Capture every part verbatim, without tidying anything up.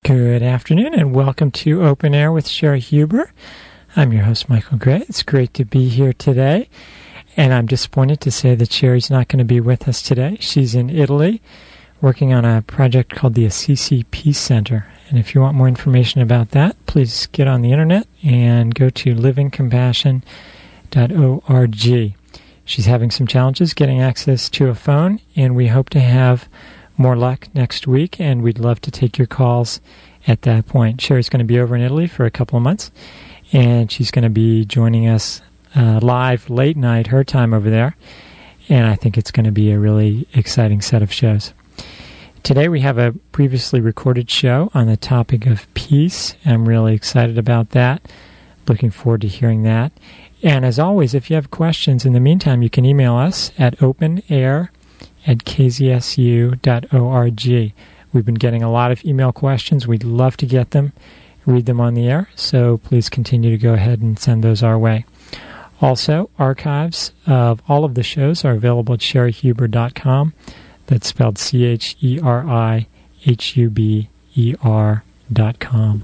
Good afternoon and welcome to Open Air with Sherry Huber. I'm your host, Michael Gray. It's great to be here today, and I'm disappointed to say that Sherry's not going to be with us today. She's in Italy working on a project called the Assisi Peace Center. And if you want more information about that, please get on the internet and go to living compassion dot org. She's having some challenges getting access to a phone, and we hope to have more luck next week, and we'd love to take your calls at that point. Sherry's going to be over in Italy for a couple of months, and she's going to be joining us uh, live late night, her time over there, and I think it's going to be a really exciting set of shows. Today we have a previously recorded show on the topic of peace. I'm really excited about that. Looking forward to hearing that. And as always, if you have questions in the meantime, you can email us at openair at k z s u dot org. We've been getting a lot of email questions. We'd love to get them, read them on the air, so please continue to go ahead and send those our way. Also, archives of all of the shows are available at sherry huber dot com. That's spelled C H E R I H U B E R dot com.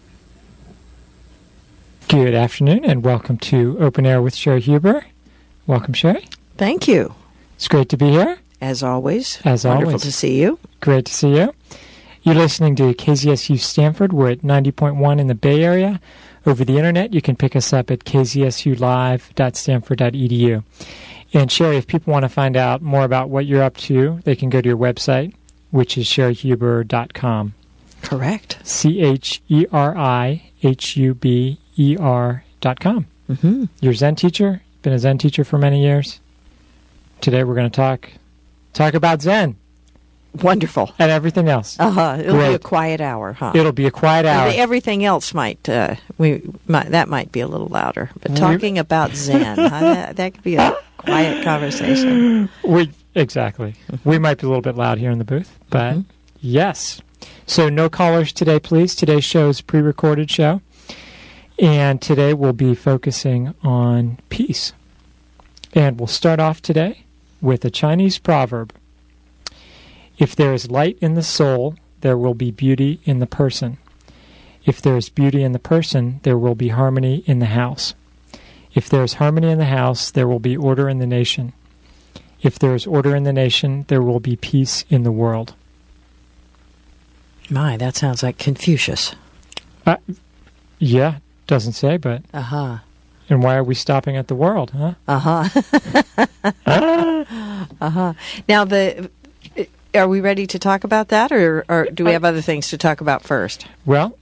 Good afternoon and welcome to Open Air with Sherry Huber. Welcome, Sherry. Thank you. It's great to be here. As always. As Wonderful always. to see you. Great to see you. You're listening to K Z S U Stanford. We're at ninety point one in the Bay Area. Over the internet, you can pick us up at k z s u live dot stanford dot e d u. And Sherry, if people want to find out more about what you're up to, they can go to your website, which is sherry huber dot com. Correct. C H E R I H U B E R dot com. Mm-hmm. You're a Zen teacher. Been a Zen teacher for many years. Today we're going to talk talk about Zen. Wonderful. And everything else. Uh-huh. It'll Great. be a quiet hour, huh? It'll be a quiet hour. Everything else might, uh, we might, that might be a little louder. But talking about Zen, huh, that, that could be a quiet conversation. We Exactly. Mm-hmm. We might be a little bit loud here in the booth, but mm-hmm. Yes. So no callers today, please. Today's show is a pre-recorded show. And today we'll be focusing on peace. And we'll start off today with a Chinese proverb. If there is light in the soul, there will be beauty in the person. If there is beauty in the person, there will be harmony in the house. If there is harmony in the house, there will be order in the nation. If there is order in the nation, there will be peace in the world. My, that sounds like Confucius. Uh, yeah, doesn't say, but... Uh-huh. And why are we stopping at the world, huh? Uh-huh. uh-huh. Now, the... Are we ready to talk about that, or, or do we have other things to talk about first? Well,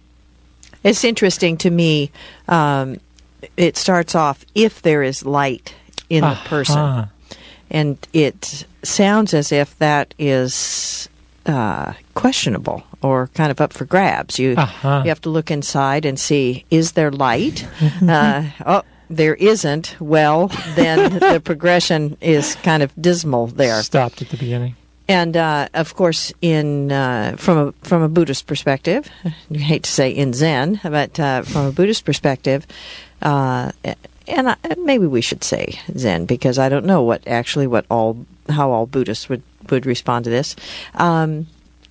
it's interesting to me. Um, it starts off, if there is light in uh-huh. the person. And it sounds as if that is uh, questionable or kind of up for grabs. You, uh-huh. you have to look inside and see, is there light? uh, oh, there isn't. Well, then the progression is kind of dismal there. Stopped at the beginning. And uh, of course, in uh, from a from a Buddhist perspective, you hate to say in Zen, but uh, from a Buddhist perspective, uh, and I, maybe we should say Zen because I don't know what actually what all how all Buddhists would, would respond to this. Um,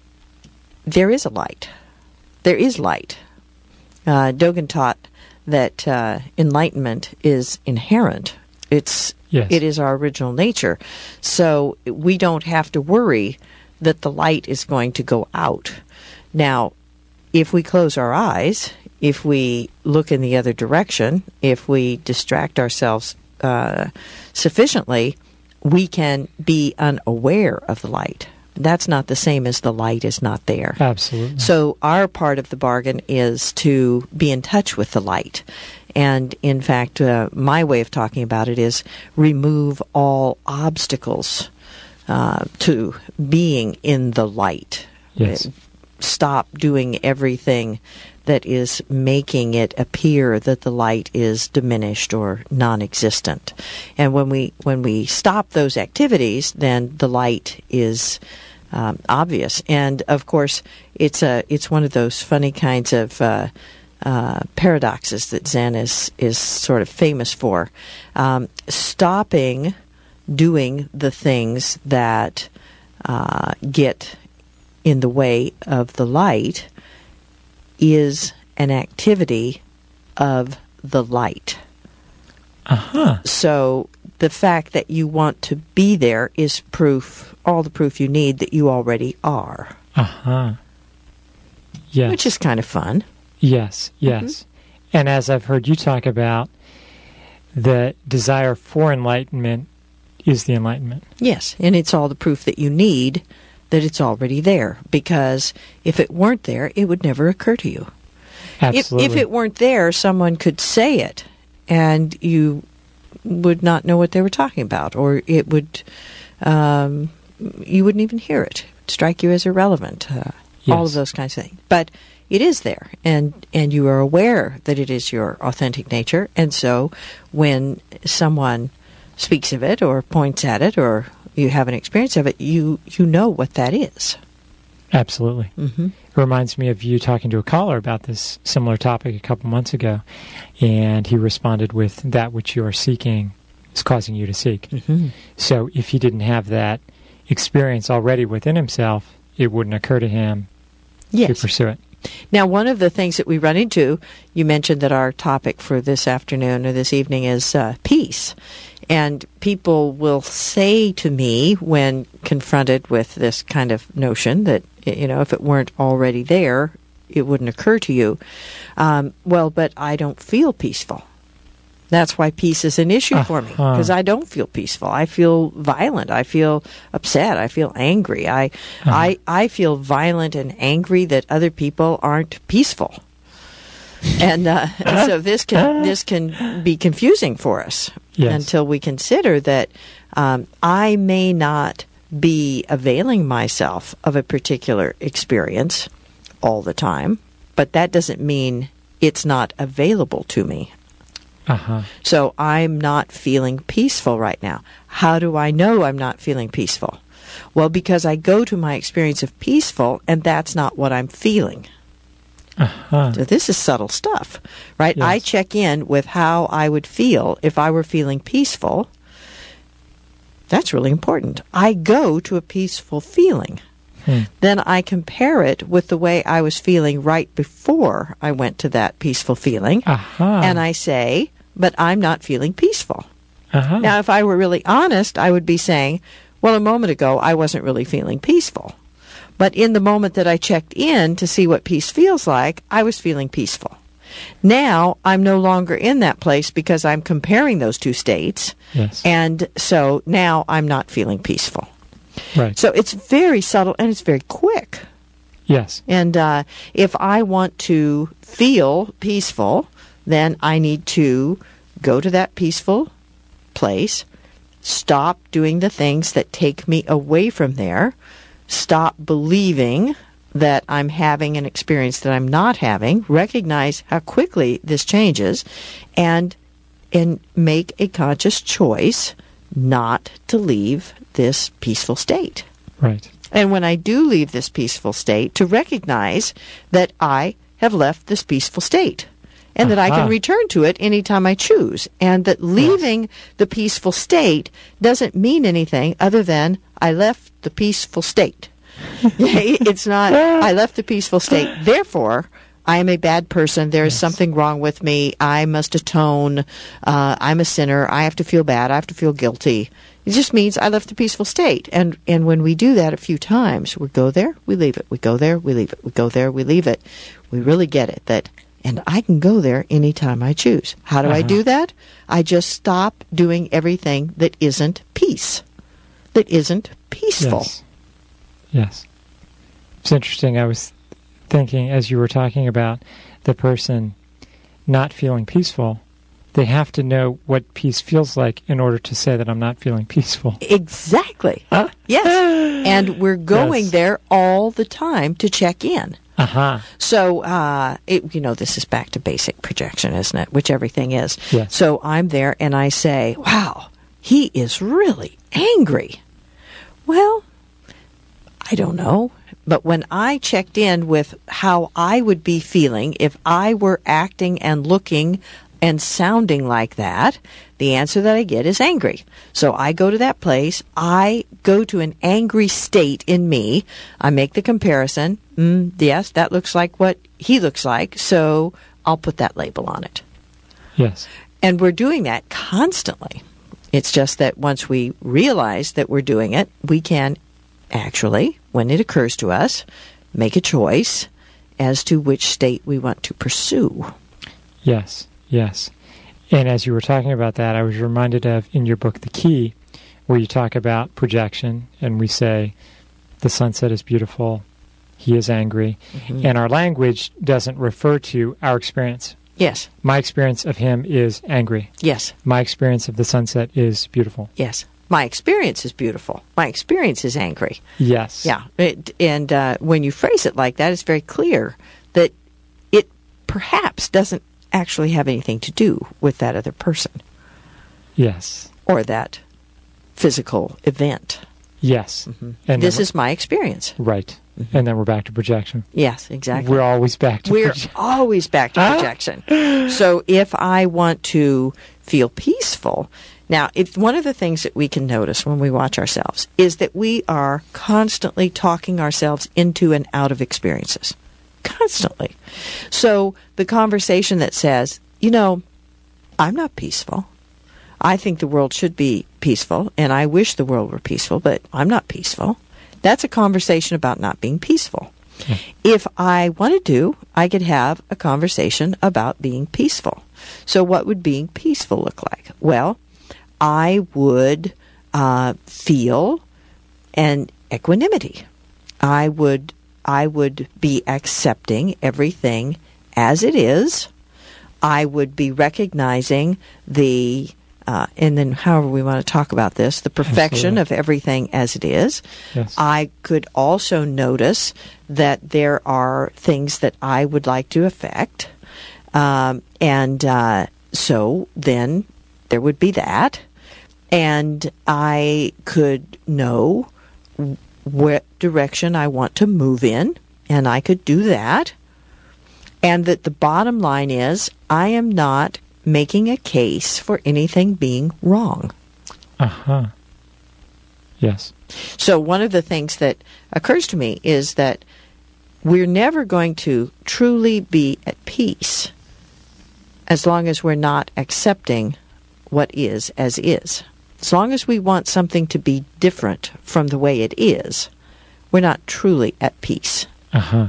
there is a light. There is light. Uh, Dogen taught that uh, enlightenment is inherent. It's Yes. It is our original nature. So we don't have to worry that the light is going to go out. Now, if we close our eyes, if we look in the other direction, if we distract ourselves uh, sufficiently, we can be unaware of the light. That's not the same as the light is not there. Absolutely. So our part of the bargain is to be in touch with the light. And, in fact, uh, my way of talking about it is remove all obstacles uh, to being in the light. Yes. Stop doing everything that is making it appear that the light is diminished or non-existent. And when we when we stop those activities, then the light is um, obvious. And, of course, it's a it's one of those funny kinds of uh, Uh, paradoxes that Zen is, is sort of famous for. Um, stopping doing the things that uh, get in the way of the light is an activity of the light. Uh-huh. So the fact that you want to be there is proof, all the proof you need that you already are. Uh-huh. Yes. Which is kind of fun. Yes, yes. Mm-hmm. And as I've heard you talk about, the desire for enlightenment is the enlightenment. Yes, and it's all the proof that you need that it's already there. Because if it weren't there, it would never occur to you. Absolutely. If, if it weren't there, someone could say it, and you would not know what they were talking about, or it would, um, you wouldn't even hear it. It would strike you as irrelevant. Uh, yes. All of those kinds of things. But it is there, and, and you are aware that it is your authentic nature, and so when someone speaks of it or points at it or you have an experience of it, you, you know what that is. Absolutely. Mm-hmm. It reminds me of you talking to a caller about this similar topic a couple months ago, and he responded with, that which you are seeking is causing you to seek. Mm-hmm. So if he didn't have that experience already within himself, it wouldn't occur to him yes. to pursue it. Now, one of the things that we run into, you mentioned that our topic for this afternoon or this evening is uh, peace. And people will say to me when confronted with this kind of notion that, you know, if it weren't already there, it wouldn't occur to you. Um, well, but I don't feel peaceful. That's why peace is an issue uh-huh. for me, because I don't feel peaceful. I feel violent. I feel upset. I feel angry. I, uh-huh. I, I feel violent and angry that other people aren't peaceful. And, uh, and so this can this can be confusing for us yes. until we consider that um, I may not be availing myself of a particular experience all the time, but that doesn't mean it's not available to me. Uh-huh. So I'm not feeling peaceful right now. How do I know I'm not feeling peaceful? Well, because I go to my experience of peaceful, and that's not what I'm feeling. Uh-huh. So this is subtle stuff, right? Yes. I check in with how I would feel if I were feeling peaceful. That's really important. I go to a peaceful feeling. Hmm. Then I compare it with the way I was feeling right before I went to that peaceful feeling. Uh-huh. And I say, but I'm not feeling peaceful. Uh-huh. Now, if I were really honest, I would be saying, well, a moment ago, I wasn't really feeling peaceful. But in the moment that I checked in to see what peace feels like, I was feeling peaceful. Now, I'm no longer in that place because I'm comparing those two states. Yes. And so now I'm not feeling peaceful. Right. So it's very subtle and it's very quick. Yes. And uh, if I want to feel peaceful, then I need to go to that peaceful place, stop doing the things that take me away from there, stop believing that I'm having an experience that I'm not having, recognize how quickly this changes, and and make a conscious choice not to leave this peaceful state. Right. And when I do leave this peaceful state, to recognize that I have left this peaceful state, and uh-huh. that I can return to it anytime I choose, and that leaving yes. the peaceful state doesn't mean anything other than I left the peaceful state. It's not, I left the peaceful state, therefore I am a bad person, there is yes. something wrong with me, I must atone, uh, I'm a sinner, I have to feel bad, I have to feel guilty. It just means I left the peaceful state. And and when we do that a few times, we go there, we leave it, we go there, we leave it, we go there, we leave it, we really get it, that, and I can go there anytime I choose. How do uh-huh. I do that? I just stop doing everything that isn't peace, that isn't peaceful. Yes. Yes. It's interesting. I was thinking as you were talking about the person not feeling peaceful, they have to know what peace feels like in order to say that I'm not feeling peaceful. Exactly. Huh? Yes. And we're going yes. there all the time to check in. Uh-huh. So, uh, it, you know, this is back to basic projection, isn't it? Which everything is. Yes. So I'm there and I say, wow, he is really angry. Well, I don't know. But when I checked in with how I would be feeling if I were acting and looking and sounding like that, the answer that I get is angry. So I go to that place. I go to an angry state in me. I make the comparison. Mm, yes, that looks like what he looks like, so I'll put that label on it. Yes. And we're doing that constantly. It's just that once we realize that we're doing it, we can actually, when it occurs to us, make a choice as to which state we want to pursue. Yes, yes. And as you were talking about that, I was reminded of in your book, The Key, where you talk about projection, and we say, the sunset is beautiful, he is angry, mm-hmm. and our language doesn't refer to our experience. Yes. My experience of him is angry. Yes. My experience of the sunset is beautiful. Yes. My experience is beautiful. My experience is angry. Yes. Yeah. It, and uh, when you phrase it like that, it's very clear that it perhaps doesn't actually have anything to do with that other person. Yes. Or that physical event. Yes. Mm-hmm. And this is my experience. Right. Mm-hmm. And then we're back to projection. Yes, exactly. We're always back to We're projection. always back to projection. So if I want to feel peaceful, now, if one of the things that we can notice when we watch ourselves is that we are constantly talking ourselves into and out of experiences. Constantly. So the conversation that says, you know, I'm not peaceful. I think the world should be peaceful, and I wish the world were peaceful, but I'm not peaceful. That's a conversation about not being peaceful. Okay. If I wanted to, I could have a conversation about being peaceful. So what would being peaceful look like? Well, I would uh, feel an equanimity. I would I would be accepting everything as it is. I would be recognizing the, uh, and then however we want to talk about this, the perfection Absolutely. Of everything as it is. Yes. I could also notice that there are things that I would like to affect. Um, and uh, so then there would be that. And I could know what direction I want to move in, and I could do that. And that the bottom line is, I am not making a case for anything being wrong. Uh-huh. Yes. So one of the things that occurs to me is that we're never going to truly be at peace as long as we're not accepting what is as is. As long as we want something to be different from the way it is, we're not truly at peace. Uh-huh.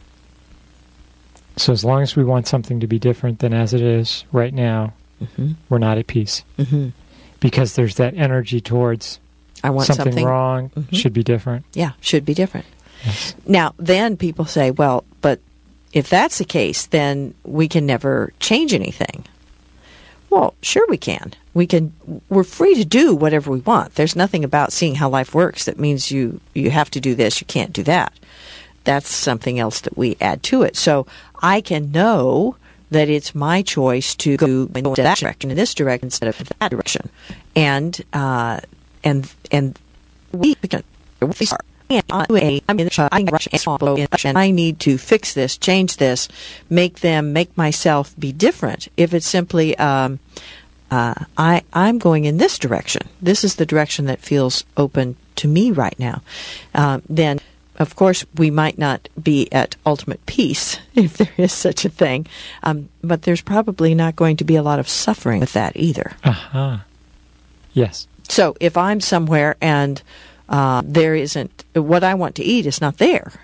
So as long as we want something to be different than as it is right now, mm-hmm. we're not at peace. Mm-hmm. Because there's that energy towards I want something, something wrong, mm-hmm. should be different. Yeah, should be different. Yes. Now, then people say, well, but if that's the case, then we can never change anything. Well, sure we can. We can. We're free to do whatever we want. There's nothing about seeing how life works that means you, you have to do this, you can't do that. That's something else that we add to it. So I can know that it's my choice to go in that direction, in this direction, instead of that direction. And uh, and and we are. I'm in the and I need to fix this, change this, make them, make myself be different. If it's simply, um, uh, I, I'm going in this direction. This is the direction that feels open to me right now. Um, then, of course, we might not be at ultimate peace, if there is such a thing. Um, but there's probably not going to be a lot of suffering with that either. Uh-huh. Yes. So if I'm somewhere and Uh, there isn't, what I want to eat is not there,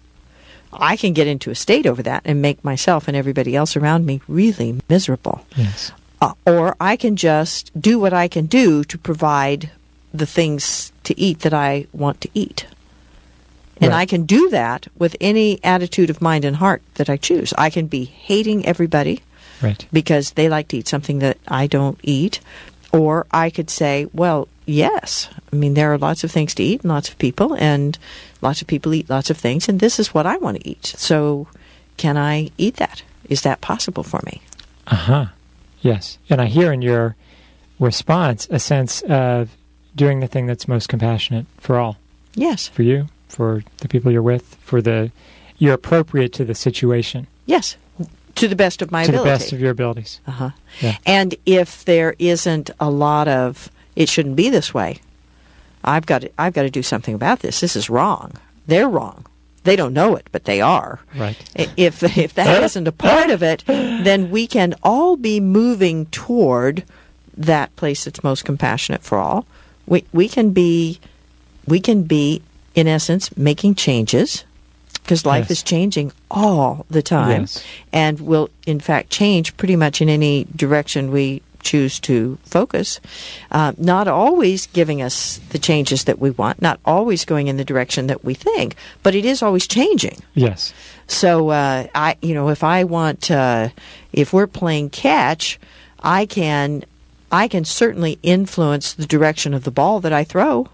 I can get into a state over that and make myself and everybody else around me really miserable. Yes. Uh, or I can just do what I can do to provide the things to eat that I want to eat. And right. I can do that with any attitude of mind and heart that I choose. I can be hating everybody right. because they like to eat something that I don't eat. Or I could say, well, yes. I mean, there are lots of things to eat and lots of people, and lots of people eat lots of things, and this is what I want to eat. So can I eat that? Is that possible for me? Uh-huh. Yes. And I hear in your response a sense of doing the thing that's most compassionate for all. Yes. For you, for the people you're with, for the, you're appropriate to the situation. Yes. To the best of my to ability. the best of your abilities. Uh-huh. Yeah. And if there isn't a lot of, it shouldn't be this way, I've got to, I've got to do something about this. This is wrong. They're wrong. They don't know it, but they are. Right. If if that isn't a part of it, then we can all be moving toward that place that's most compassionate for all. We we can be we can be in essence making changes, because life Yes. is changing all the time, Yes. and will in fact change pretty much in any direction we choose to focus. Uh, not always giving us the changes that we want, not always going in the direction that we think, but it is always changing. Yes. So uh, I, you know, if I want, uh, if we're playing catch, I can, I can certainly influence the direction of the ball that I throw.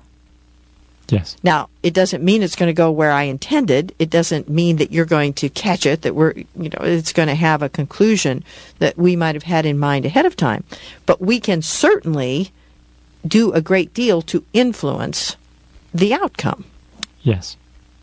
Yes. Now, it doesn't mean it's going to go where I intended. It doesn't mean that you're going to catch it, that we're, you know, it's going to have a conclusion that we might have had in mind ahead of time. But we can certainly do a great deal to influence the outcome. Yes.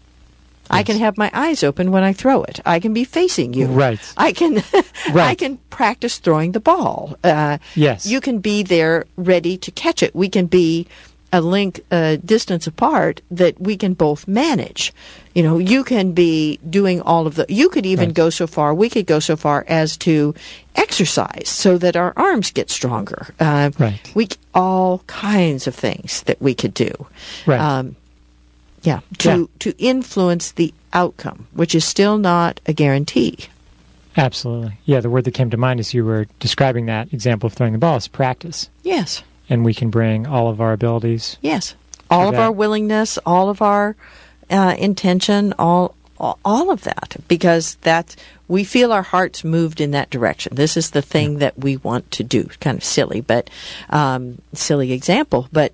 I can have my eyes open when I throw it. I can be facing you. Right. I can I Right. can practice throwing the ball. Uh, Yes. You can be there ready to catch it. We can be a link, a distance apart that we can both manage. You know, you can be doing all of the, you could even Right. go so far, we could go so far as to exercise so that our arms get stronger. Uh, Right. We, c- all kinds of things that we could do. Right. Um, yeah, to, Yeah. to influence the outcome, which is still not a guarantee. Absolutely. Yeah, the word that came to mind as you were describing that example of throwing the ball is practice. Yes. And we can bring all of our abilities. Yes, all of that. our willingness, all of our uh, intention, all, all all of that, because that we feel our hearts moved in that direction. This is the thing that we want to do. Kind of silly, but um, silly example, but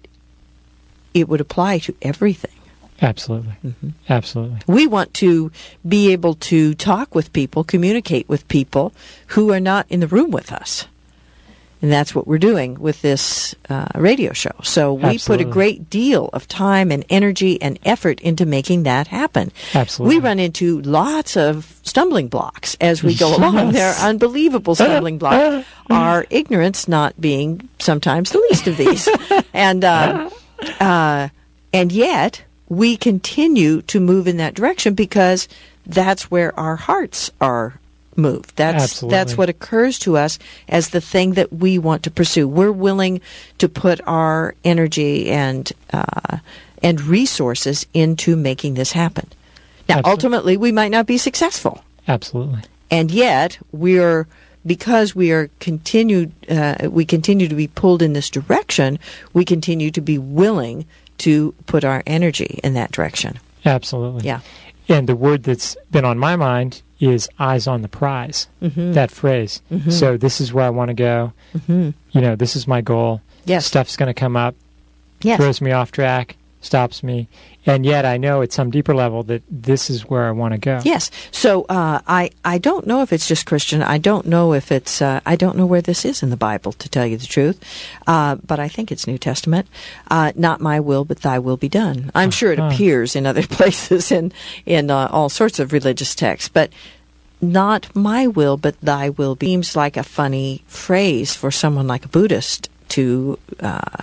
it would apply to everything. Absolutely. Mm-hmm. Absolutely. We want to be able to talk with people, communicate with people who are not in the room with us. And that's what we're doing with this uh, radio show. So we Absolutely. put a great deal of time and energy and effort into making that happen. Absolutely. We run into lots of stumbling blocks as we go along. Yes. They're unbelievable stumbling blocks. Our ignorance not being sometimes the least of these. and uh, uh, and yet we continue to move in that direction because that's where our hearts are moved. That's Absolutely. that's what occurs to us as the thing that we want to pursue. We're willing to put our energy and uh, and resources into making this happen. Now, Absolutely. ultimately, we might not be successful, Absolutely. and yet we're because we are continued. Uh, we continue to be pulled in this direction. We continue to be willing to put our energy in that direction. Absolutely. Yeah. And the word that's been on my mind is eyes on the prize, Mm-hmm. that phrase. Mhm. So this is where I want to go. Mm-hmm. You know, this is my goal. Yes. Stuff's going to come up, Yes. throws me off track, stops me. And yet I know at some deeper level that this is where I want to go. Yes. So uh, I I don't know if it's just Christian. I don't know if it's uh, I don't know where this is in the Bible, to tell you the truth. Uh, but I think it's New Testament. Uh, Not my will, but Thy will be done. I'm sure it Uh-huh. appears in other places in in uh, all sorts of religious texts, but not my will, but Thy will be. Seems like a funny phrase for someone like a Buddhist to uh,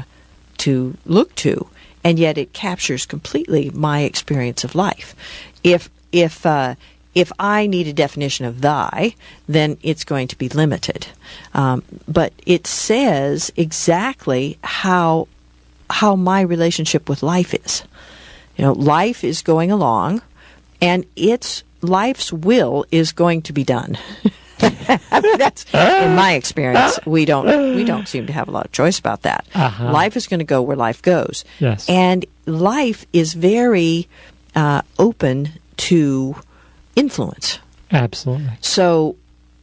to look to. And yet it captures completely my experience of life. If if uh, if I need a definition of thy, then it's going to be limited. Um, but it says exactly how how my relationship with life is. You know, life is going along, and its life's will is going to be done. I mean, that's in my experience. We don't we don't seem to have a lot of choice about that. Uh-huh. Life is going to go where life goes, Yes. and life is very uh, open to influence. Absolutely. So,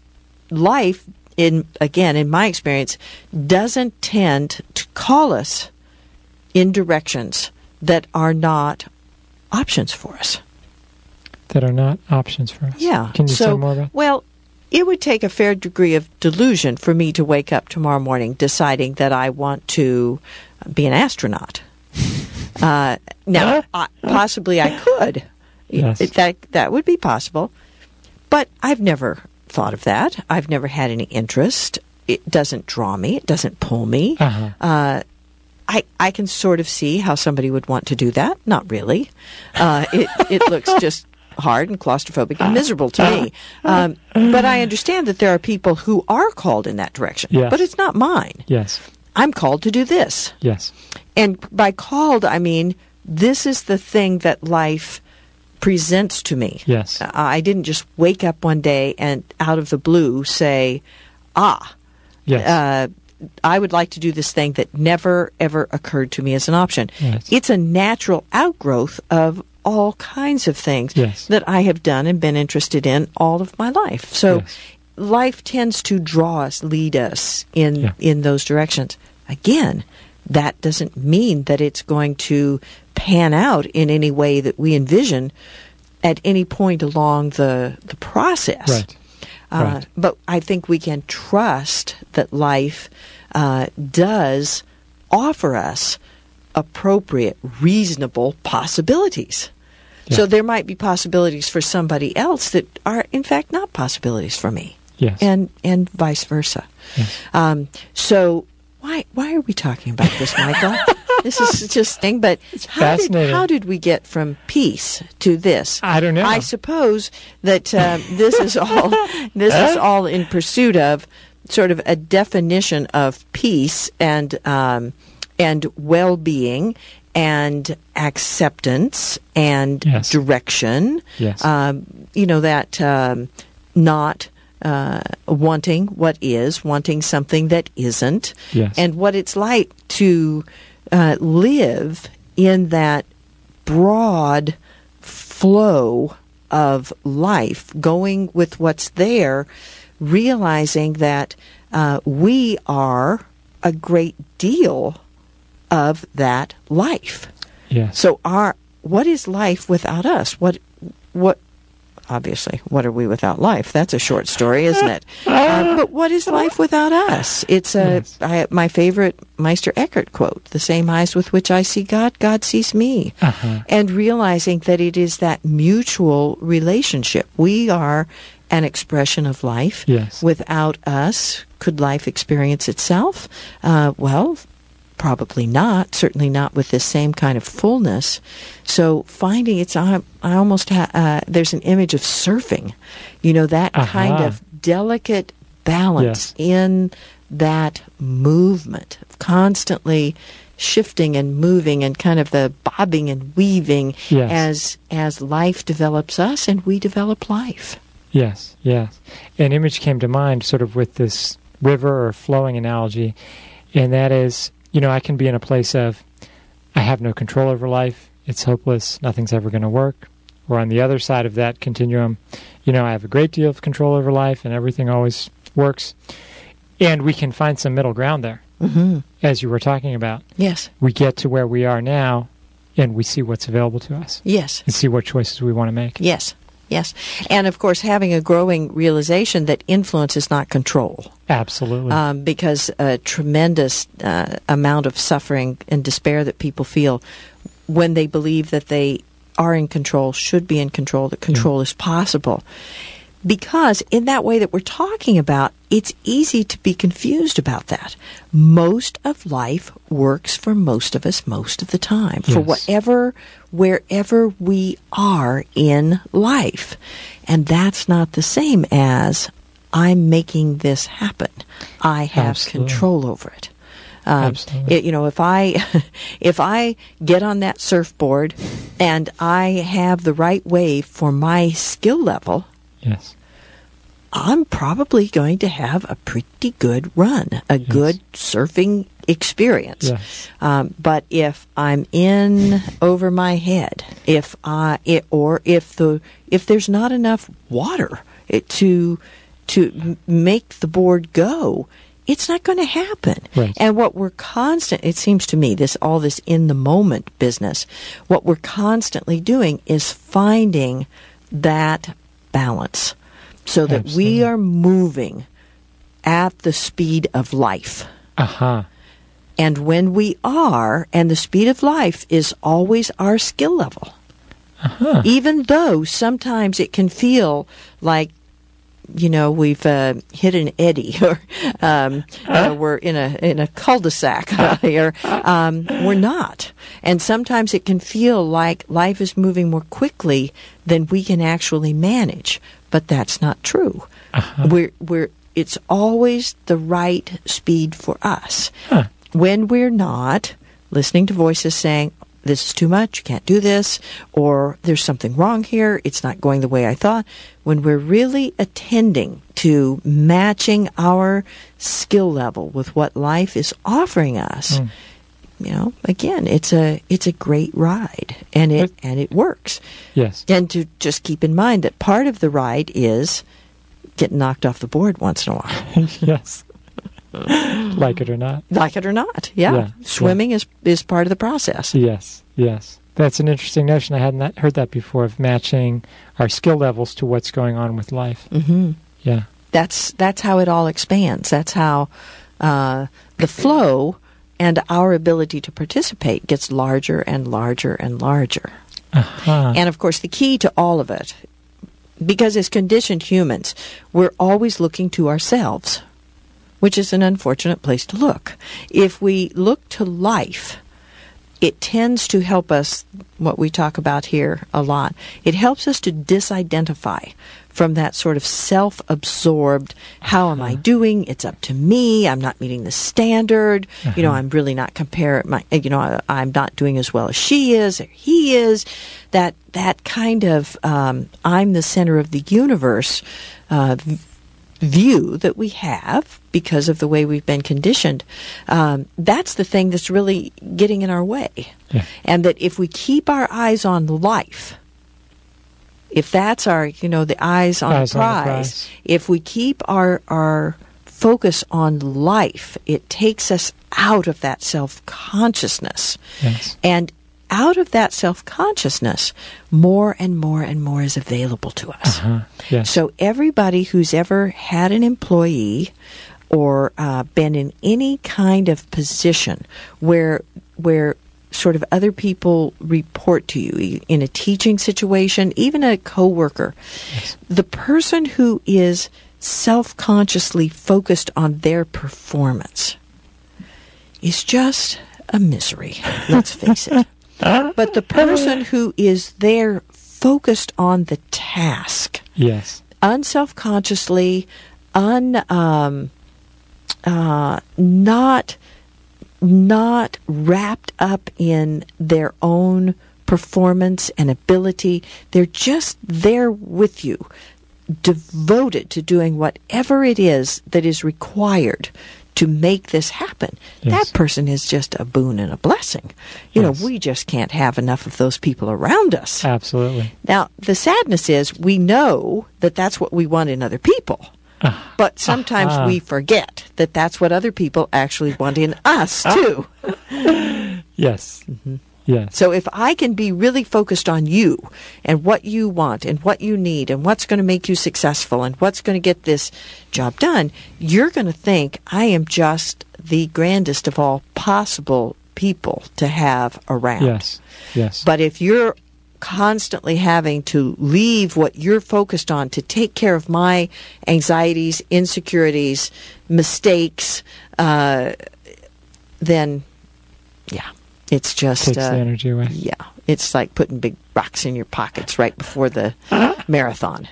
life, in again, in my experience, doesn't tend to call us in directions that are not options for us. That are not options for us. Yeah. Can you so, say more about Well, it would take a fair degree of delusion for me to wake up tomorrow morning deciding that I want to be an astronaut. uh, now, I, possibly I could. Yes. It- that that would be possible, but I've never thought of that. I've never had any interest. It doesn't draw me. It doesn't pull me. Uh-huh. Uh, I, I can sort of see how somebody would want to do that. Not really. Uh, it, it looks just hard and claustrophobic and miserable to me. Um, but I understand that there are people who are called in that direction. Yes. But it's not mine. Yes. I'm called to do this. Yes. And by called, I mean this is the thing that life presents to me. Yes. Uh, I didn't just wake up one day and out of the blue say, ah, Yes. uh, I would like to do this thing that never, ever occurred to me as an option. Yes. It's a natural outgrowth of all kinds of things Yes. that I have done and been interested in all of my life. So Yes. life tends to draw us, lead us in, Yeah. in those directions. Again, that doesn't mean that it's going to pan out in any way that we envision at any point along the, the process. Right. Uh, Right. But I think we can trust that life uh, does offer us appropriate, reasonable possibilities. Yeah. So there might be possibilities for somebody else that are, in fact, not possibilities for me, Yes. and and vice versa. Yes. Um, so why why are we talking about this, Michael? This is just thing, but how did, fascinating. how did we get from peace to this? I don't know. I suppose that uh, this is all this is all in pursuit of sort of a definition of peace and um, and well-being and acceptance and Yes. direction. Yes. Um, you know, that um, not uh, wanting what is, wanting something that isn't, Yes. and what it's like to uh, live in that broad flow of life, going with what's there, realizing that uh, we are a great deal of that life. Yes. So our what is life without us? What what obviously, what are we without life? That's a short story, isn't it? Uh, but what is life without us? It's a Yes. I, my favorite Meister Eckhart quote: "The same eyes with which I see God, God sees me." Uh-huh. And realizing that it is that mutual relationship. We are an expression of life. Yes. Without us, could life experience itself? Uh, well, probably not. Certainly not with this same kind of fullness. So finding it's, I, I almost ha- uh, there's an image of surfing. You know, that Uh-huh. kind of delicate balance Yes. in that movement, constantly shifting and moving and kind of the bobbing and weaving Yes. as as life develops us and we develop life. Yes, yes. An image came to mind sort of with this river or flowing analogy, and that is, you know, I can be in a place of, I have no control over life, it's hopeless, nothing's ever going to work. Or on the other side of that continuum, you know, I have a great deal of control over life and everything always works. And we can find some middle ground there, Mm-hmm. as you were talking about. Yes, We get to where we are now, and we see what's available to us, yes, and see what choices we want to make. yes, yes. And of course, having a growing realization that influence is not control. Absolutely. Um, because a tremendous uh, amount of suffering and despair that people feel when they believe that they are in control, should be in control, that control is possible. Because in that way that we're talking about, it's easy to be confused about that. Most of life works for most of us most of the time, for Yes. whatever, wherever we are in life. And that's not the same as I'm making this happen. I have Absolutely. control over it. Um, Absolutely. it, you know, if I if I get on that surfboard and I have the right wave for my skill level, Yes. I'm probably going to have a pretty good run, a Yes. good surfing experience. Yes. Um, but if I'm in over my head, if I it, or if the if there's not enough water it, to to m- make the board go, it's not going to happen. Right. And what we're constant, it seems to me, this all this in the moment business, what we're constantly doing is finding that balance, so that Absolutely. we are moving at the speed of life. Aha. And when we are, and the speed of life is always our skill level, Uh-huh. even though sometimes it can feel like you know, we've uh, hit an eddy, or um, uh, we're in a in a cul-de-sac here. Um, we're not, and sometimes it can feel like life is moving more quickly than we can actually manage. But that's not true. Uh-huh. We're we're it's always the right speed for us. Huh. When we're not listening to voices saying, this is too much, you can't do this, or there's something wrong here, it's not going the way I thought. When we're really attending to matching our skill level with what life is offering us, mm. you know, again, it's a it's a great ride, and it and it works. Yes. And to just keep in mind that part of the ride is getting knocked off the board once in a while. Yes. Like it or not. Like it or not, yeah. yeah Swimming yeah. is is part of the process. Yes, yes. That's an interesting notion. I hadn't heard that before, of matching our skill levels to what's going on with life. Mm-hmm. Yeah. That's that's how it all expands. That's how uh, the flow and our ability to participate gets larger and larger and larger. Uh-huh. And, of course, the key to all of it, because as conditioned humans, we're always looking to ourselves, which is an unfortunate place to look. If we look to life, it tends to help us, what we talk about here a lot, it helps us to disidentify from that sort of self-absorbed, how am I doing? It's up to me. I'm not meeting the standard. Uh-huh. You know, I'm really not comparing, my, you know, I, I'm not doing as well as she is or he is. That, that kind of, um, I'm the center of the universe, uh, view that we have because of the way we've been conditioned, um, that's the thing that's really getting in our way. Yeah. And that if we keep our eyes on life, if that's our, you know, the eyes on, eyes the, prize, on the prize, if we keep our, our focus on life, it takes us out of that self-consciousness. Yes. And out of that self-consciousness, more and more and more is available to us. Uh-huh. Yes. So everybody who's ever had an employee or uh, been in any kind of position where where sort of other people report to you in a teaching situation, even a coworker, yes. the person who is self-consciously focused on their performance is just a misery. Let's face it. But the person who is there focused on the task, yes, unselfconsciously, un, um, uh, not, not wrapped up in their own performance and ability, they're just there with you, devoted to doing whatever it is that is required to make this happen. Yes. That person is just a boon and a blessing. You yes. know, we just can't have enough of those people around us. Absolutely. Now, the sadness is we know that that's what we want in other people. Uh, but sometimes uh, uh. we forget that that's what other people actually want in us, too. Yes. Mm-hmm. Yes. So if I can be really focused on you and what you want and what you need and what's going to make you successful and what's going to get this job done, you're going to think I am just the grandest of all possible people to have around. Yes. Yes. But if you're constantly having to leave what you're focused on to take care of my anxieties, insecurities, mistakes, uh, then, yeah. It's just takes uh, the energy away. Yeah, it's like putting big rocks in your pockets right before the marathon.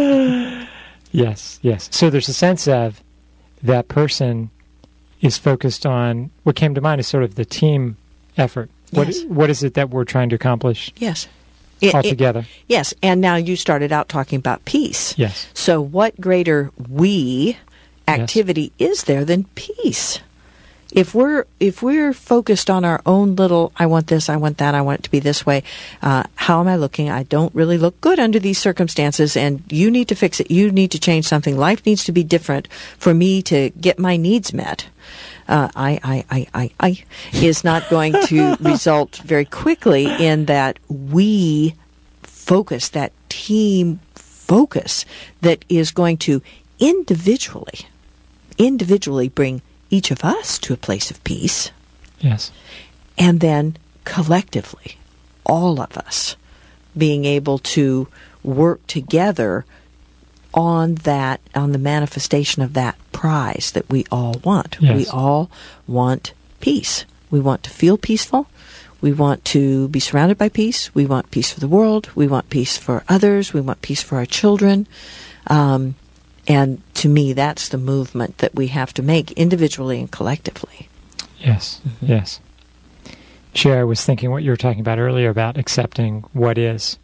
Yes, yes. So there's a sense of that person is focused on what came to mind is sort of the team effort. Yes. What what is it that we're trying to accomplish? Yes. It, all together. It, yes, and now you started out talking about peace. Yes. So what greater we activity yes. is there than peace? If we're if we're focused on our own little, I want this, I want that, I want it to be this way, uh, how am I looking? I don't really look good under these circumstances, and you need to fix it. You need to change something. Life needs to be different for me to get my needs met. Uh, I, I, I, I, I is not going to result very quickly in that we focus, that team focus that is going to individually, individually bring each of us to a place of peace. Yes. And then collectively, all of us being able to work together on that, on the manifestation of that prize that we all want. Yes. We all want peace. We want to feel peaceful. We want to be surrounded by peace. We want peace for the world. We want peace for others. We want peace for our children. Um, and to me, that's the movement that we have to make individually and collectively. Yes, mm-hmm. yes. Sherry, I was thinking what you were talking about earlier about accepting what is.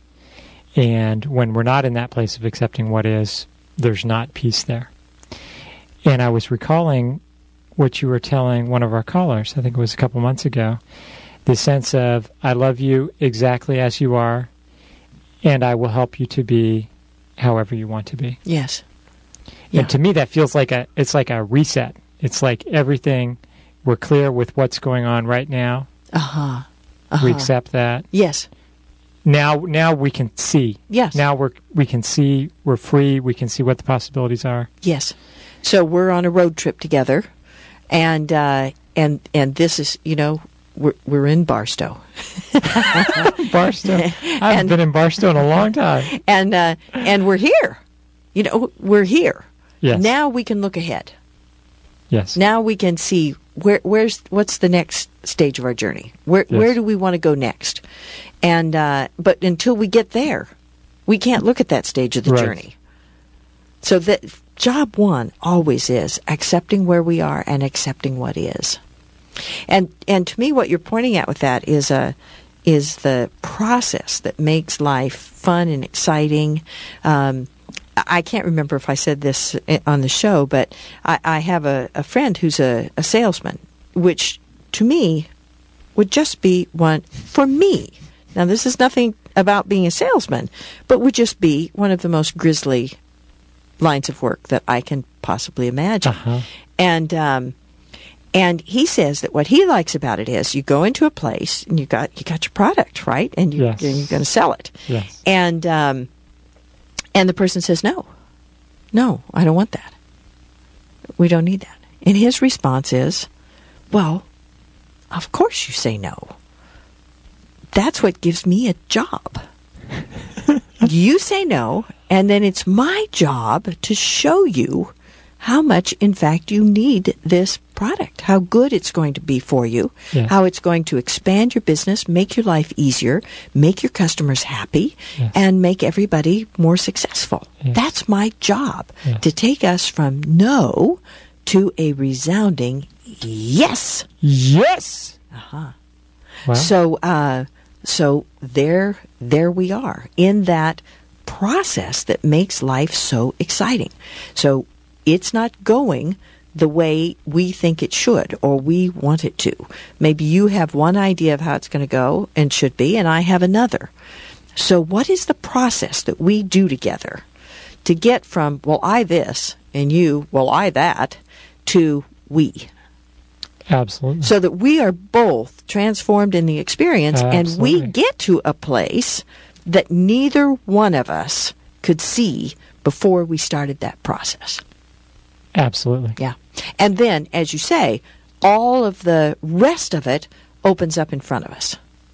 And when we're not in that place of accepting what is, there's not peace there. And I was recalling what you were telling one of our callers, I think it was a couple months ago, the sense of, I love you exactly as you are, and I will help you to be however you want to be. Yes. Yeah. And to me, that feels like a, it's like a reset. It's like everything, we're clear with what's going on right now. Uh-huh. Uh-huh. We accept that. Yes. Now, now we can see. Yes. Now we're we can see. We're free. We can see what the possibilities are. Yes. So we're on a road trip together, and uh, and and this is, you know, we're we're in Barstow. Barstow. I haven't and, been in Barstow in a long time. And uh, and we're here. You know, we're here. Yes. Now we can look ahead. Yes. Now we can see where where's what's the next stage of our journey. Where yes. where do we want to go next? And uh, but until we get there, we can't look at that stage of the right. journey. So that job one always is accepting where we are and accepting what is. And and to me, what you're pointing at with that is a is the process that makes life fun and exciting. Um, I can't remember if I said this on the show, but I, I have a, a friend who's a, a salesman, which to me would just be one for me. Now, this is nothing about being a salesman, but would just be one of the most grisly lines of work that I can possibly imagine. Uh-huh. And um, and he says that what he likes about it is you go into a place and you got you got your product, right, and, you, yes. and you're going to sell it. Yes. And um, and the person says, "No, no, I don't want that. We don't need that." And his response is, "Well, of course you say no. That's what gives me a job. You say no, and then it's my job to show you how much, in fact, you need this product, how good it's going to be for you, yes. how it's going to expand your business, make your life easier, make your customers happy, yes. and make everybody more successful. Yes. That's my job, yes. to take us from no to a resounding yes." Yes. Uh-huh. Wow. So, uh, so there, there we are in that process that makes life so exciting. So it's not going the way we think it should or we want it to. Maybe you have one idea of how it's going to go and should be, and I have another. So what is the process that we do together to get from, well, I this, and you, well, I that, to we? Absolutely. So that we are both transformed in the experience, Absolutely. and we get to a place that neither one of us could see before we started that process. Absolutely. Yeah. And then, as you say, all of the rest of it opens up in front of us.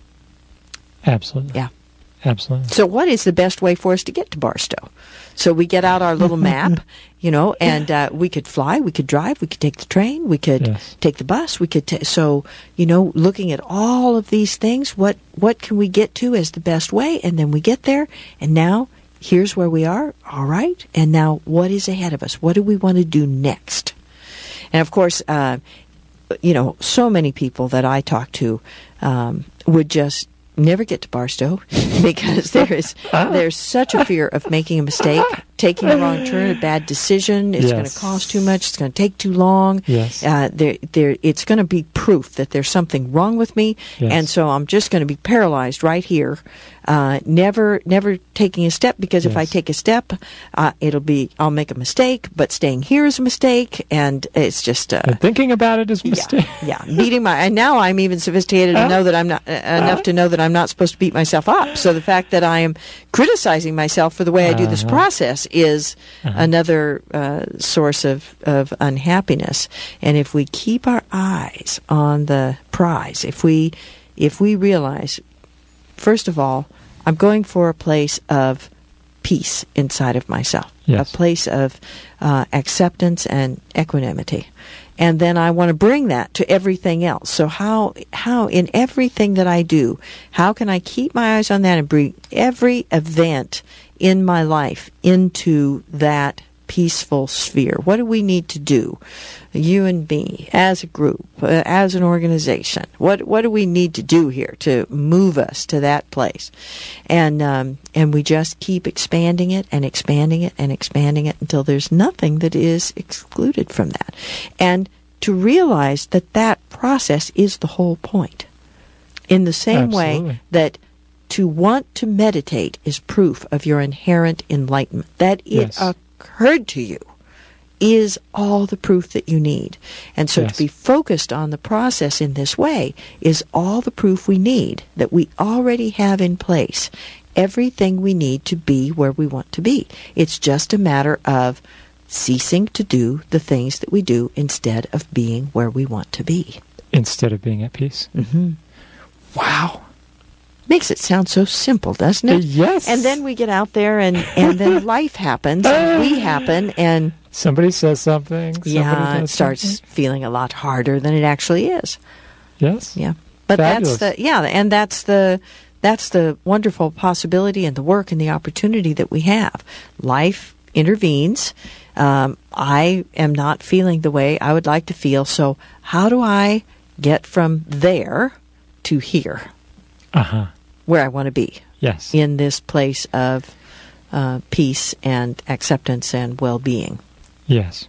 Absolutely. Yeah. Absolutely. So what is the best way for us to get to Barstow? So we get out our little map, you know, and uh, we could fly, we could drive, we could take the train, we could yes. take the bus, we could ta- so, you know, looking at all of these things, what what can we get to as the best way? And then we get there, and now here's where we are, all right, and now what is ahead of us? What do we want to do next? And of course, uh, you know, so many people that I talk to um, would just never get to Barstow because there is there's such a fear of making a mistake, taking a wrong turn, a bad decision. It's yes. going to cost too much. It's going to take too long. Yes. Uh, there, there. It's going to be proof that there's something wrong with me, yes. and so I'm just going to be paralyzed right here, uh, never, never taking a step. Because yes. if I take a step, uh, it'll be I'll make a mistake. But staying here is a mistake, and it's just uh, and thinking about it is a mistake. Yeah, yeah, beating my. And now I'm even sophisticated to know that I'm not uh, enough to know that I'm not supposed to beat myself up. So the fact that I am criticizing myself for the way I do this uh-huh. process is uh-huh. another uh, source of, of unhappiness. And if we keep our eyes on the prize, if we if we realize, first of all, I'm going for a place of peace inside of myself, yes. a place of uh, acceptance and equanimity. And then I want to bring that to everything else. So how, how in everything that I do, how can I keep my eyes on that and bring every event in my life into that peaceful sphere? What do we need to do, you and me, as a group, uh, as an organization? What what do we need to do here to move us to that place? And um, and we just keep expanding it and expanding it and expanding it until there's nothing that is excluded from that. And to realize that that process is the whole point. In the same Absolutely. way that to want to meditate is proof of your inherent enlightenment, that it Yes. occurred to you is all the proof that you need. And so Yes. to be focused on the process in this way is all the proof we need that we already have in place everything we need to be where we want to be. It's just a matter of ceasing to do the things that we do instead of being where we want to be. Instead of being at peace. Mm-hmm. Wow. Makes it sound so simple, doesn't it? Yes. And then we get out there and, and then life happens and we happen and Somebody says something. Somebody yeah, it does starts something. feeling a lot harder than it actually is. Yes. Yeah. But Fabulous. that's the yeah, and that's the that's the wonderful possibility and the work and the opportunity that we have. Life intervenes. Um, I am not feeling the way I would like to feel, so how do I get from there to here, Uh-huh. where I want to be, Yes. in this place of uh, peace and acceptance and well-being? Yes.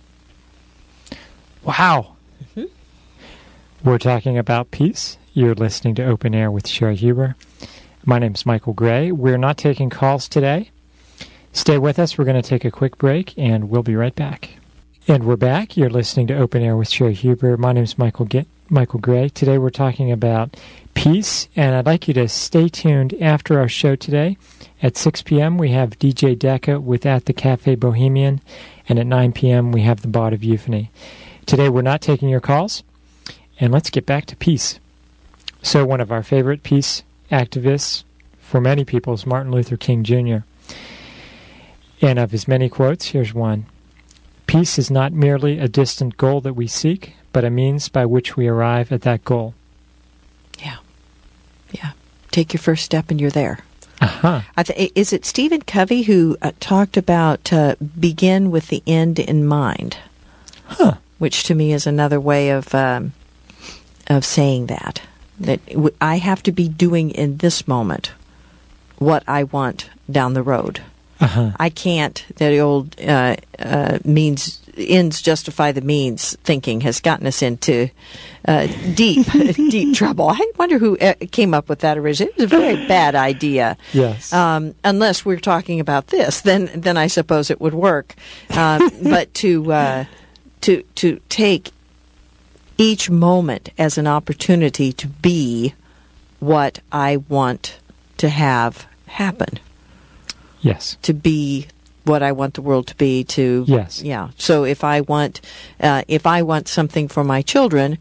Wow. Mhm. We're talking about peace. You're listening to Open Air with Sherry Huber. My name's Michael Gray. We're not taking calls today. Stay with us. We're going to take a quick break, and we'll be right back. And we're back. You're listening to Open Air with Sherry Huber. My name's Michael G- Michael Gray. Today we're talking about peace, and I'd like you to stay tuned after our show today. At six p.m. we have D J Decca with At the Cafe Bohemian, and at nine p.m. we have the Bard of Euphony. Today we're not taking your calls, and let's get back to peace. So one of our favorite peace activists for many people is Martin Luther King Junior And of his many quotes, here's one. Peace is not merely a distant goal that we seek, but a means by which we arrive at that goal. Yeah. Yeah. Take your first step and you're there. Uh-huh. I th- is it Stephen Covey who uh, talked about uh, begin with the end in mind? Huh. Which to me is another way of um, of saying that. That w- I have to be doing in this moment what I want down the road. Uh-huh. I can't, the old uh, uh, means, ends justify the means thinking has gotten us into uh, deep, deep trouble. I wonder who uh, came up with that originally. It was a very bad idea. Yes. Um, unless we're talking about this, then then I suppose it would work. Um, but to uh, to to take each moment as an opportunity to be what I want to have happen. Yes. To be what I want the world to be. To Yes. yeah. So if I want, uh, if I want something for my children,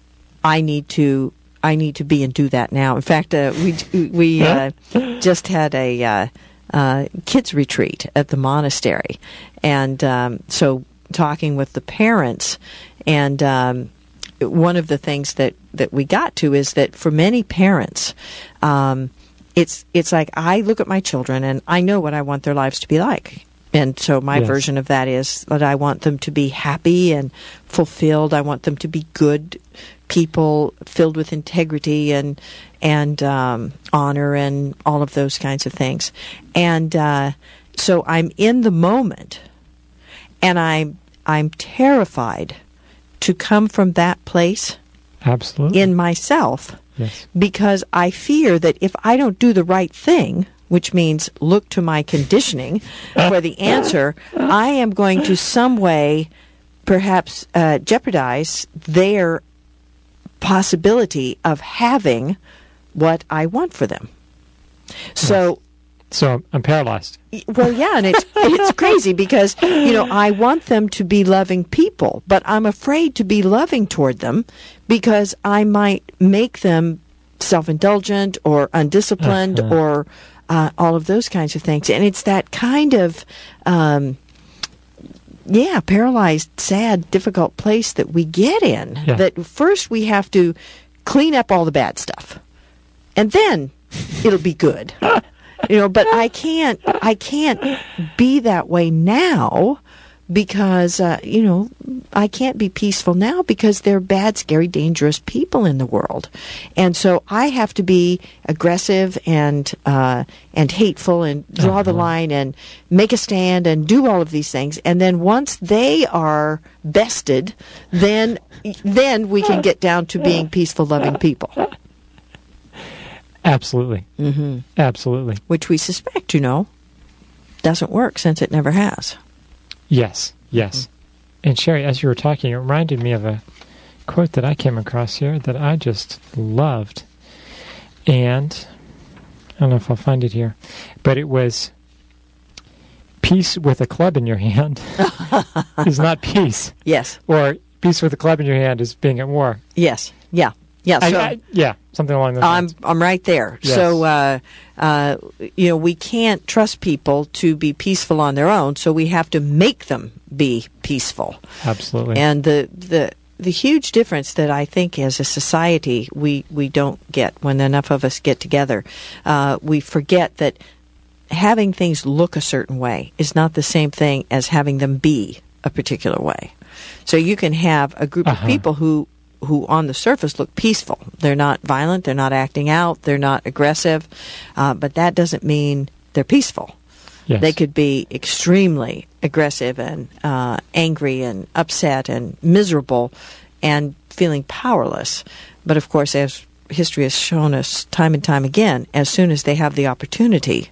I need to, I need to be and do that now. In fact, uh, we we uh, just had a uh, uh, kids retreat at the monastery, and um, so talking with the parents, and um, one of the things that that we got to is that for many parents. Um, It's it's like I look at my children and I know what I want their lives to be like. And so my Yes. version of that is that I want them to be happy and fulfilled. I want them to be good people filled with integrity and and um, honor and all of those kinds of things. And uh, so I'm in the moment, and I'm I'm terrified to come from that place Absolutely. in myself. Yes. Because I fear that if I don't do the right thing, which means look to my conditioning for the answer, I am going to some way perhaps uh, jeopardize their possibility of having what I want for them. So, So I'm paralyzed. well, yeah, and it's it's crazy because, you know, I want them to be loving people, but I'm afraid to be loving toward them because I might make them self-indulgent or undisciplined Uh-huh. or uh, all of those kinds of things. And it's that kind of, um, yeah, paralyzed, sad, difficult place that we get in. Yeah. That first we have to clean up all the bad stuff, and then it'll be good. You know, but I can't, I can't be that way now because, uh, you know, I can't be peaceful now because there are bad, scary, dangerous people in the world. And so I have to be aggressive and, uh, and hateful and draw uh-huh. the line and make a stand and do all of these things. And then once they are bested, then, then we can get down to being peaceful, loving people. Absolutely. Mm-hmm. Absolutely. Which we suspect, you know, doesn't work since it never has. Yes, yes. Mm-hmm. And Sherry, as you were talking, it reminded me of a quote that I came across here that I just loved. And I don't know if I'll find it here, but it was, peace with a club in your hand is not peace. Yes. Or peace with a club in your hand is being at war. Yes. Yeah. Yeah, so I, I, yeah, something along those I'm, lines. I'm right there. Yes. So, uh, uh, you know, we can't trust people to be peaceful on their own, so we have to make them be peaceful. Absolutely. And the the the huge difference that I think as a society we, we don't get when enough of us get together, uh, we forget that having things look a certain way is not the same thing as having them be a particular way. So you can have a group uh-huh. of people who who on the surface look peaceful. They're not violent, they're not acting out, they're not aggressive, uh, but that doesn't mean they're peaceful. Yes. They could be extremely aggressive and uh, angry and upset and miserable and feeling powerless. But of course, as history has shown us time and time again, as soon as they have the opportunity,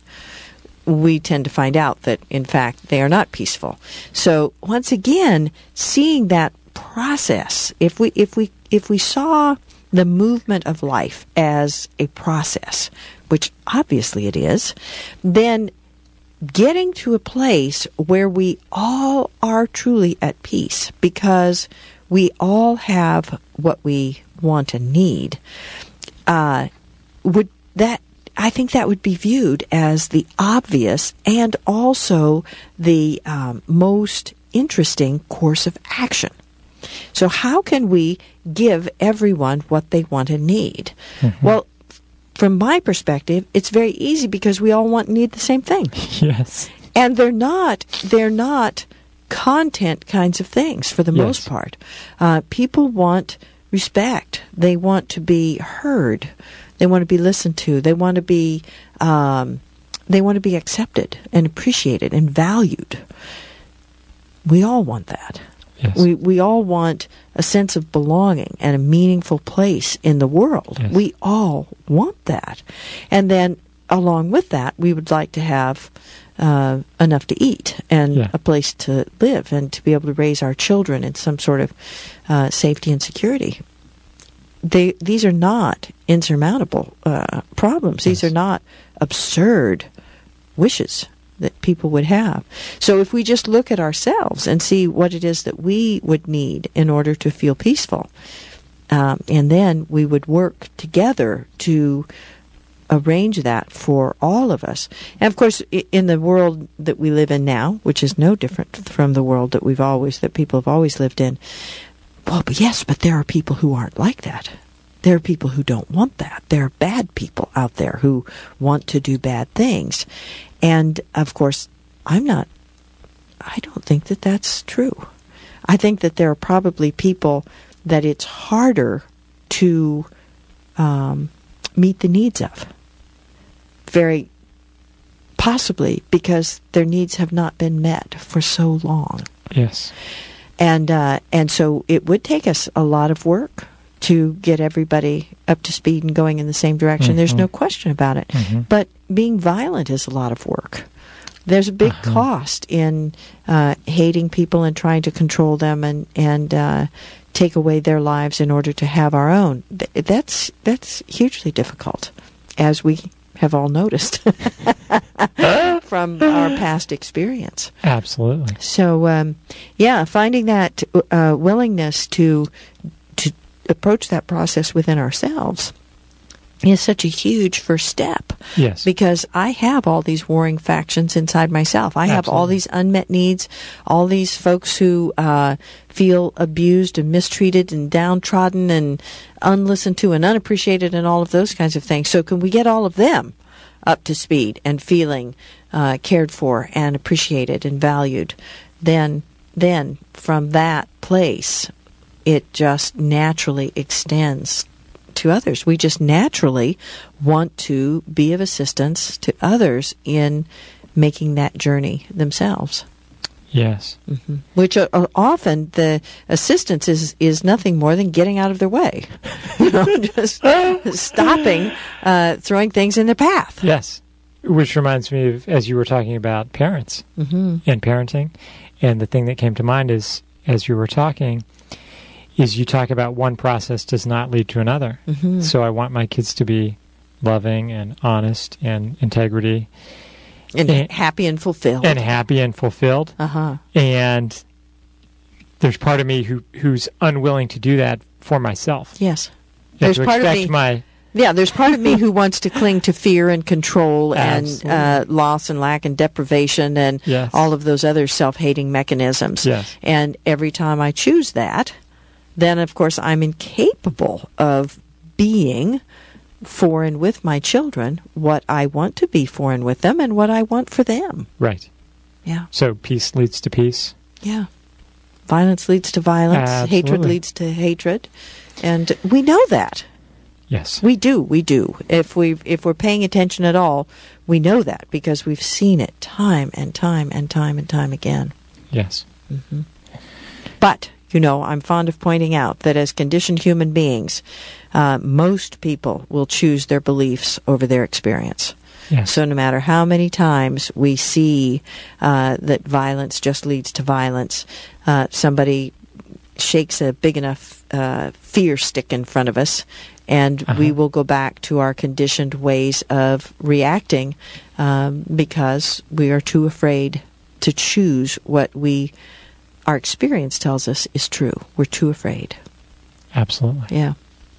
we tend to find out that, in fact, they are not peaceful. So once again, seeing that process, if we if we if we saw the movement of life as a process, which obviously it is, then getting to a place where we all are truly at peace because we all have what we want and need, uh, would that I think that would be viewed as the obvious and also the um, most interesting course of action. So how can we give everyone what they want and need? Mm-hmm. Well, from my perspective, it's very easy because we all want and need the same thing. Yes. And they're not, they're not content kinds of things for the yes. most part. Uh, people want respect. They want to be heard. They want to be listened to. They want to be, um, they want to be accepted and appreciated and valued. We all want that. Yes. We we all want a sense of belonging and a meaningful place in the world. Yes. We all want that. And then along with that, we would like to have uh, enough to eat and yeah. a place to live and to be able to raise our children in some sort of uh, safety and security. They These are not insurmountable uh, problems. Yes. These are not absurd wishes that people would have. So if we just look at ourselves and see what it is that we would need in order to feel peaceful, um, and then we would work together to arrange that for all of us. And of course, in the world that we live in now, which is no different from the world that we've always, that people have always lived in, well, but yes, but there are people who aren't like that. There are people who don't want that. There are bad people out there who want to do bad things. And, of course, I'm not, I don't think that that's true. I think that there are probably people that it's harder to um, meet the needs of. Very possibly because their needs have not been met for so long. Yes. And uh, and so it would take us a lot of work to get everybody up to speed and going in the same direction. Mm-hmm. There's no question about it. Mm-hmm. But being violent is a lot of work. There's a big uh-huh. cost in uh, hating people and trying to control them and and uh, take away their lives in order to have our own. Th- that's that's hugely difficult, as we have all noticed from our past experience. Absolutely. So, um, yeah, finding that uh, willingness to to approach that process within ourselves is such a huge first step. Yes. Because I have all these warring factions inside myself. I have Absolutely. all these unmet needs, all these folks who uh, feel abused and mistreated and downtrodden and unlistened to and unappreciated and all of those kinds of things. So can we get all of them up to speed and feeling uh, cared for and appreciated and valued? Then, then from that place, it just naturally extends to others. We just naturally want to be of assistance to others in making that journey themselves. Yes. Mm-hmm. Which are, are often the assistance is, is nothing more than getting out of their way. You know, just stopping, uh, throwing things in their path. Yes. Which reminds me of, as you were talking about parents Mm-hmm. and parenting, and the thing that came to mind is, as you were talking, is you talk about one process does not lead to another. Mm-hmm. So I want my kids to be loving and honest and integrity. And, and happy and fulfilled. And happy and fulfilled. Uh-huh. And there's part of me who who's unwilling to do that for myself. Yes. You There's have to part of expect me- my... Yeah, there's part of me who wants to cling to fear and control and Absolutely. uh, loss and lack and deprivation and Yes. all of those other self-hating mechanisms. Yes. And every time I choose that, then, of course, I'm incapable of being for and with my children what I want to be for and with them and what I want for them. Right. Yeah. So peace leads to peace. Yeah. Violence leads to violence. Absolutely. Hatred leads to hatred. And we know that. Yes. We do, we do. If we if we're paying attention at all, we know that because we've seen it time and time and time and time again. Yes. Mm-hmm. But, you know, I'm fond of pointing out that as conditioned human beings, uh, most people will choose their beliefs over their experience. Yes. So no matter how many times we see uh, that violence just leads to violence, uh, somebody shakes a big enough uh, fear stick in front of us, and Uh-huh. we will go back to our conditioned ways of reacting um, because we are too afraid to choose what we our experience tells us is true. We're too afraid. Absolutely. Yeah.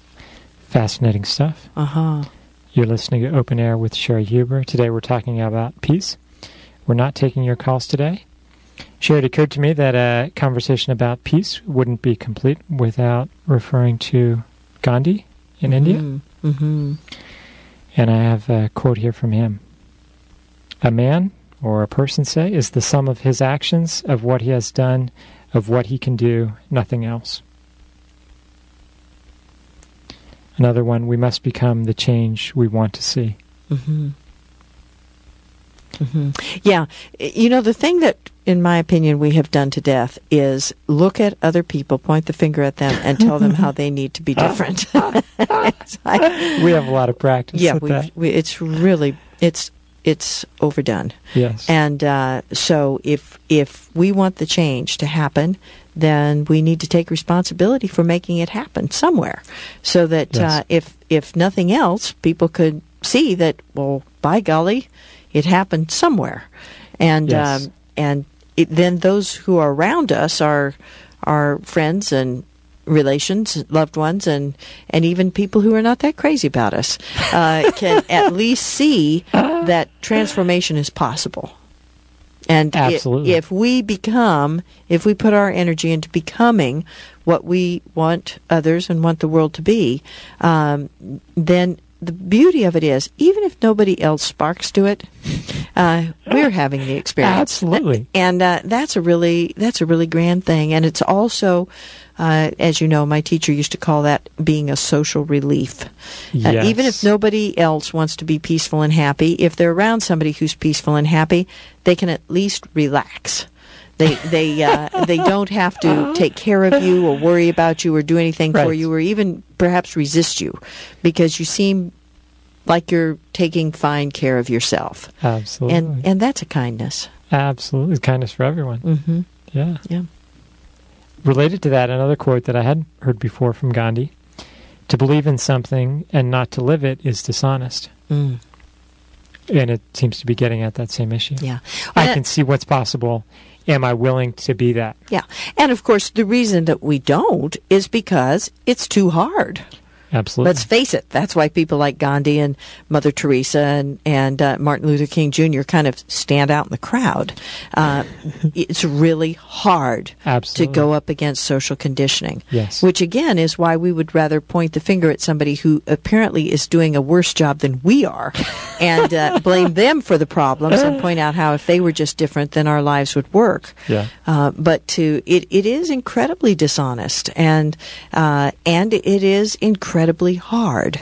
Fascinating stuff. Uh-huh. You're listening to Open Air with Sherry Huber. Today we're talking about peace. We're not taking your calls today. Sherry, it occurred to me that a conversation about peace wouldn't be complete without referring to Gandhi in India. Mm-hmm. And I have a quote here from him. A man, or a person, say, is the sum of his actions, of what he has done, of what he can do, nothing else. Another one, we must become the change we want to see. Mm-hmm. Mm-hmm. Yeah. You know, the thing that, in my opinion, we have done to death is look at other people, point the finger at them, and tell them how they need to be different. It's like, We have a lot of practice yeah, with we've, that. we, it's really, it's it's overdone. Yes. And uh, so if if we want the change to happen, then we need to take responsibility for making it happen somewhere, so that Yes. uh, if if nothing else, people could see that, well, by golly, it happened somewhere, and Yes. um, and it, then those who are around us are our friends and relations, loved ones, and and even people who are not that crazy about us uh, can at least see that transformation is possible. And i- Absolutely. if we become, if we put our energy into becoming what we want others and want the world to be, um, then the beauty of it is, even if nobody else sparks to it, uh, we're having the experience. Absolutely. And uh, that's a really that's a really grand thing. And it's also, uh, as you know, my teacher used to call that being a social relief. Uh, even if Yes. nobody else wants to be peaceful and happy, if they're around somebody who's peaceful and happy, they can at least relax. They they uh, they don't have to take care of you or worry about you or do anything for Right. you or even perhaps resist you, because you seem like you're taking fine care of yourself. Absolutely. And and that's a kindness. Absolutely. Kindness for everyone. Mm-hmm. Yeah. Yeah. Related to that, another quote that I hadn't heard before from Gandhi: to believe in something and not to live it is dishonest. Mm. And it seems to be getting at that same issue. Yeah. I And- can see what's possible. Am I willing to be that? Yeah. And of course, the reason that we don't is because it's too hard. Absolutely. Let's face it, that's why people like Gandhi and Mother Teresa and, and uh, Martin Luther King Junior kind of stand out in the crowd. Uh, it's really hard Absolutely. to go up against social conditioning. Yes. Which, again, is why we would rather point the finger at somebody who apparently is doing a worse job than we are and uh, blame them for the problems and point out how if they were just different, then our lives would work. Yeah. Uh, but to it, it is incredibly dishonest, and uh, and it is incredibly incredibly hard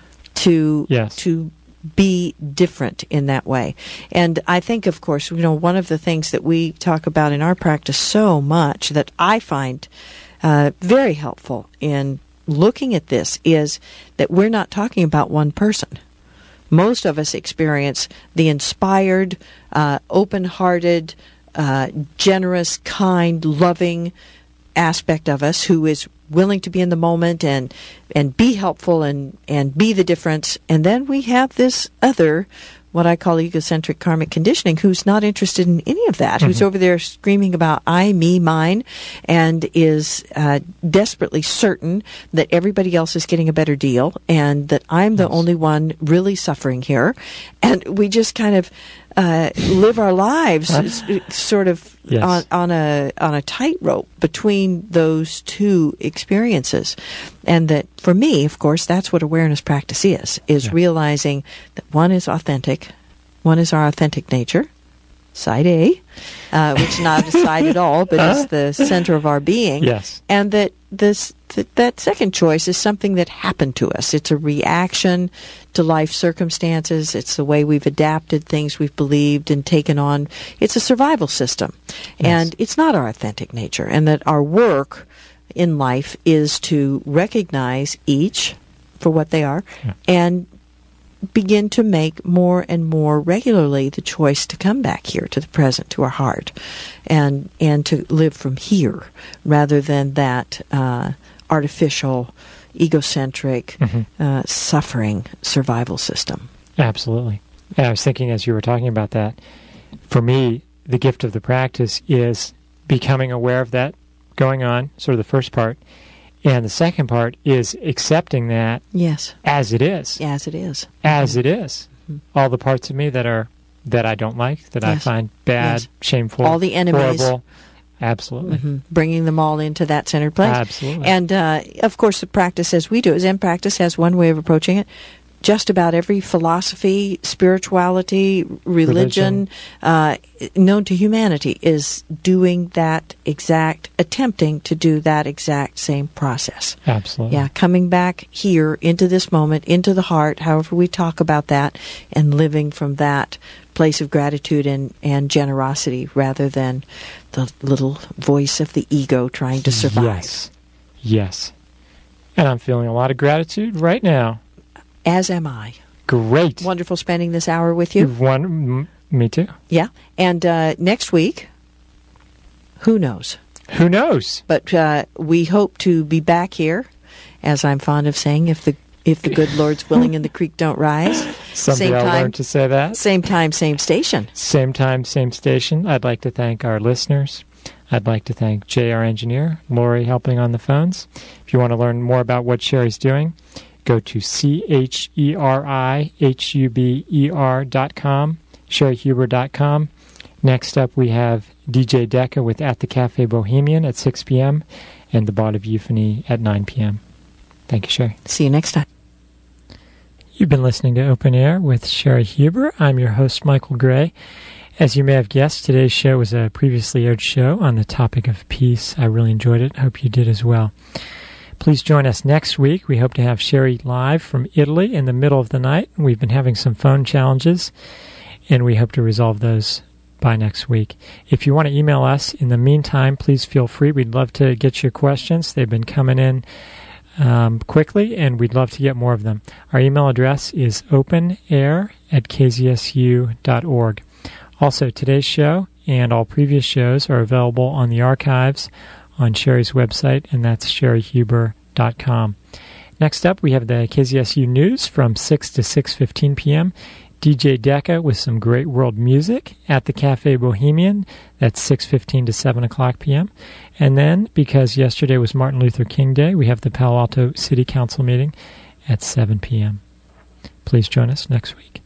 to yes. to be different in that way. And I think, of course, you know, one of the things that we talk about in our practice so much that I find uh, very helpful in looking at this is that we're not talking about one person. Most of us experience the inspired, uh, open-hearted, uh, generous, kind, loving aspect of us who is willing to be in the moment and and be helpful and and be the difference. And then we have this other, what I call egocentric karmic conditioning, who's not interested in any of that, mm-hmm. who's over there screaming about I, me, mine, and is uh, desperately certain that everybody else is getting a better deal and that I'm the yes. only one really suffering here. And we just kind of uh, live our lives huh? sort of yes. on, on a on a tightrope between those two experiences. And that, for me, of course, that's what awareness practice is, is yeah. realizing that one is authentic, one is our authentic nature, side A, uh, which is not a side at all, but is the center of our being. Yes. And that this th- that second choice is something that happened to us. It's a reaction to life circumstances. It's the way we've adapted things we've believed and taken on. It's a survival system. Yes. And it's not our authentic nature. And that our work in life is to recognize each for what they are yeah. and begin to make more and more regularly the choice to come back here to the present, to our heart, and and to live from here rather than that uh, artificial, egocentric, mm-hmm. uh, suffering survival system. Absolutely. And I was thinking as you were talking about that, for me, the gift of the practice is becoming aware of that going on, sort of the first part. And the second part is accepting that yes. as it is. As it is. As mm-hmm. it is. Mm-hmm. All the parts of me that are that I don't like, that yes. I find bad, yes. shameful, all the enemies. horrible. Absolutely. Mm-hmm. Bringing them all into that centered place. Absolutely. And, uh, of course, the practice as we do, Zen practice has one way of approaching it. Just about every philosophy, spirituality, religion, religion. Uh, known to humanity is doing that exact, attempting to do that exact same process. Absolutely. Yeah, coming back here into this moment, into the heart, however we talk about that, and living from that place of gratitude and, and generosity rather than the little voice of the ego trying to survive. Yes. Yes. And I'm feeling a lot of gratitude right now. As am I. Great. Wonderful spending this hour with you. One, m- me too. Yeah. And uh, next week, who knows? Who knows? But uh, we hope to be back here, as I'm fond of saying, if the if the good Lord's willing and the creek don't rise. Someday same I'll time, learn to say that. Same time, same station. Same time, same station. I'd like to thank our listeners. I'd like to thank Jay, our engineer, Lori helping on the phones. If you want to learn more about what Sherry's doing, go to C H E R I H U B E R dot com, Sherry Huber dot com. Next up, we have D J Decca with At the Cafe Bohemian at six p.m. and the Bard of Euphony at nine p.m. Thank you, Sherry. See you next time. You've been listening to Open Air with Sherry Huber. I'm your host, Michael Gray. As you may have guessed, today's show was a previously aired show on the topic of peace. I really enjoyed it. Hope you did as well. Please join us next week. We hope to have Sherry live from Italy in the middle of the night. We've been having some phone challenges, and we hope to resolve those by next week. If you want to email us in the meantime, please feel free. We'd love to get your questions. They've been coming in um, quickly, and we'd love to get more of them. Our email address is openair at k z s u dot org. Also, today's show and all previous shows are available on the archives on Sherry's website, and that's sherry huber dot com. Next up, we have the K Z S U News from six to six fifteen p.m. D J Decca with some great world music at the Cafe Bohemian. That's six fifteen to seven o'clock p.m. And then, because yesterday was Martin Luther King Day, we have the Palo Alto City Council meeting at seven p.m. Please join us next week.